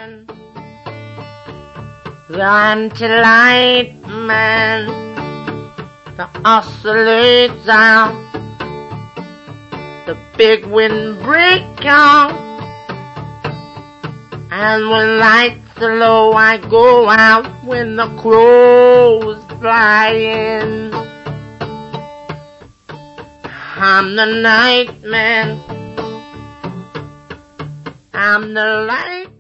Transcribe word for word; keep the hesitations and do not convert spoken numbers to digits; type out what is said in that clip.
man, the anti-light man, the oscillator, the big windbreaker. And when lights are low, I go out when the crows fly in. I'm the night man, I'm the light